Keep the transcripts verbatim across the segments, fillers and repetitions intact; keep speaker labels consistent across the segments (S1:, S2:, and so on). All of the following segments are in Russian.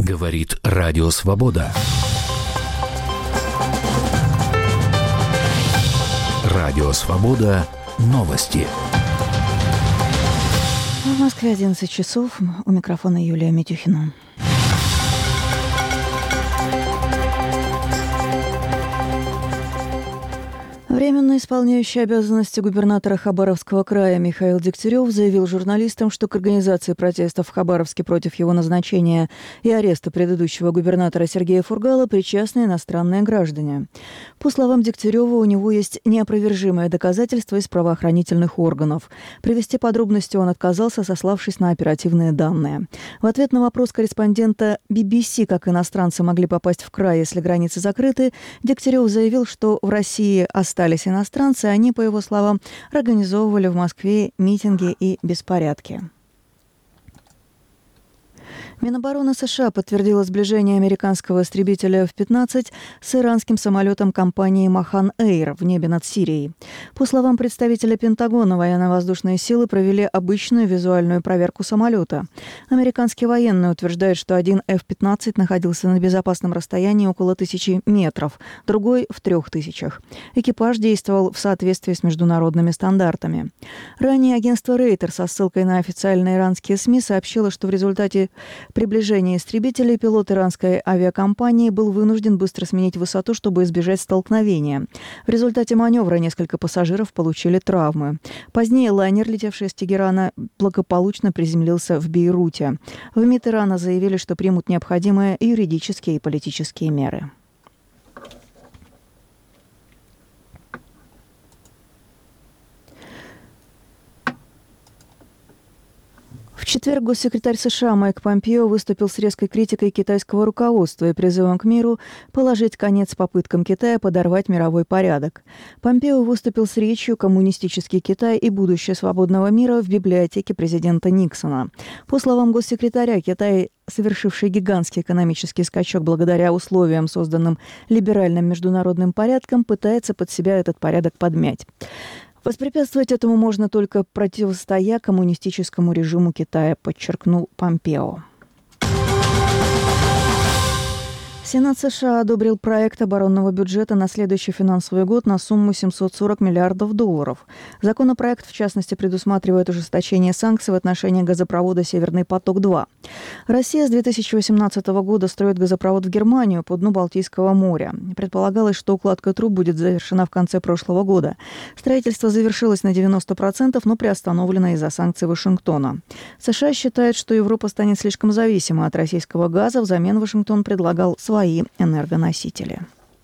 S1: Говорит Радио Свобода. Радио Свобода. Новости.
S2: В Москве одиннадцать часов. У микрофона Юлия Митюхина. Временно исполняющий обязанности губернатора Хабаровского края Михаил Дегтярев заявил журналистам, что к организации протестов в Хабаровске против его назначения и ареста предыдущего губернатора Сергея Фургала причастны иностранные граждане. По словам Дегтярева, у него есть неопровержимое доказательство из правоохранительных органов. Привести подробности он отказался, сославшись на оперативные данные. В ответ на вопрос корреспондента би би си, как иностранцы могли попасть в край, если границы закрыты, Дегтярев заявил, что в России остались иностранцы, они, по его словам, организовывали в Москве митинги и беспорядки. Минобороны США подтвердила сближение американского истребителя эф пятнадцать с иранским самолетом компании «Махан Эйр» в небе над Сирией. По словам представителя Пентагона, военно-воздушные силы провели обычную визуальную проверку самолета. Американские военные утверждают, что один эф пятнадцать находился на безопасном расстоянии около тысячи метров, другой – в трех тысячах. Экипаж действовал в соответствии с международными стандартами. Ранее агентство Рейтер со ссылкой на официальные иранские СМИ сообщило, что в результате приближения истребителей пилот иранской авиакомпании был вынужден быстро сменить высоту, чтобы избежать столкновения. В результате маневра несколько пассажиров получили травмы. Позднее лайнер, летевший из Тегерана, благополучно приземлился в Бейруте. В МИД Ирана заявили, что примут необходимые юридические и политические меры. В четверг госсекретарь США Майк Помпео выступил с резкой критикой китайского руководства и призывом к миру положить конец попыткам Китая подорвать мировой порядок. Помпео выступил с речью «Коммунистический Китай и будущее свободного мира» в библиотеке президента Никсона. По словам госсекретаря, Китай, совершивший гигантский экономический скачок благодаря условиям, созданным либеральным международным порядком, пытается под себя этот порядок подмять. Воспрепятствовать этому можно только противостоя коммунистическому режиму Китая, подчеркнул Помпео. Сенат США одобрил проект оборонного бюджета на следующий финансовый год на сумму семьсот сорок миллиардов долларов. Законопроект, в частности, предусматривает ужесточение санкций в отношении газопровода «Северный поток-два». Россия с две тысячи восемнадцатого года строит газопровод в Германию по дну Балтийского моря. Предполагалось, что укладка труб будет завершена в конце прошлого года. Строительство завершилось на девяносто процентов, но приостановлено из-за санкций Вашингтона. США считает, что Европа станет слишком зависима от российского газа. Взамен Вашингтон предлагал свои энергоносители.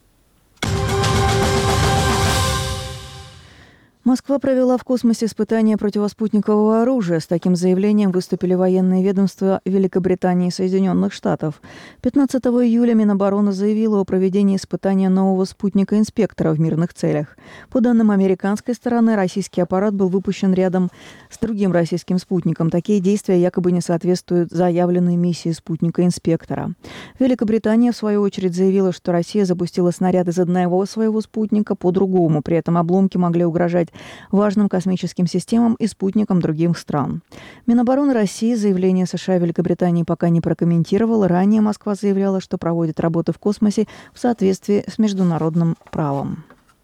S2: Москва провела в космосе испытания противоспутникового оружия. С таким заявлением выступили военные ведомства Великобритании и Соединенных Штатов. пятнадцатого июля Минобороны заявила о проведении испытания нового спутника «Инспектора» в мирных целях. По данным американской стороны, российский аппарат был выпущен рядом с другим российским спутником. Такие действия якобы не соответствуют заявленной миссии спутника «Инспектора». Великобритания, в свою очередь, заявила, что Россия запустила снаряд из одного своего спутника по другому. При этом обломки могли угрожать важным космическим системам и спутникам других стран. Минобороны России заявление США и Великобритании пока не прокомментировала. Ранее Москва заявляла, что проводит работы в космосе в соответствии с международным правом.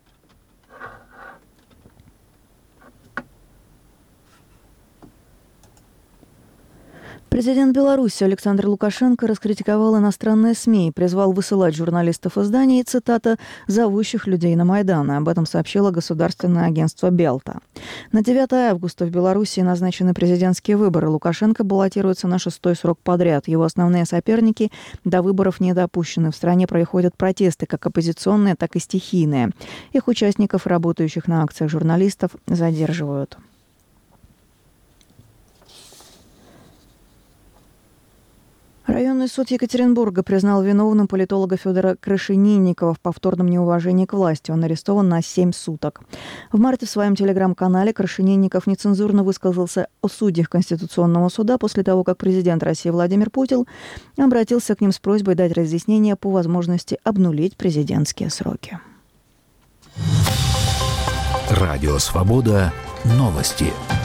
S2: Президент Беларуси Александр Лукашенко раскритиковал иностранные СМИ и призвал высылать журналистов изданий, цитата, «зовущих людей на Майдан». Об этом сообщило государственное агентство «Белта». На девятое августа в Беларуси назначены президентские выборы. Лукашенко баллотируется на шестой срок подряд. Его основные соперники до выборов не допущены. В стране происходят протесты, как оппозиционные, так и стихийные. Их участников, работающих на акциях журналистов, задерживают. Районный суд Екатеринбурга признал виновным политолога Федора Крашенинникова в повторном неуважении к власти. Он арестован на семь суток. В марте в своем телеграм-канале Крашенинников нецензурно высказался о судьях Конституционного суда после того, как президент России Владимир Путин обратился к ним с просьбой дать разъяснения по возможности обнулить президентские сроки.
S1: Радио «Свобода». Новости.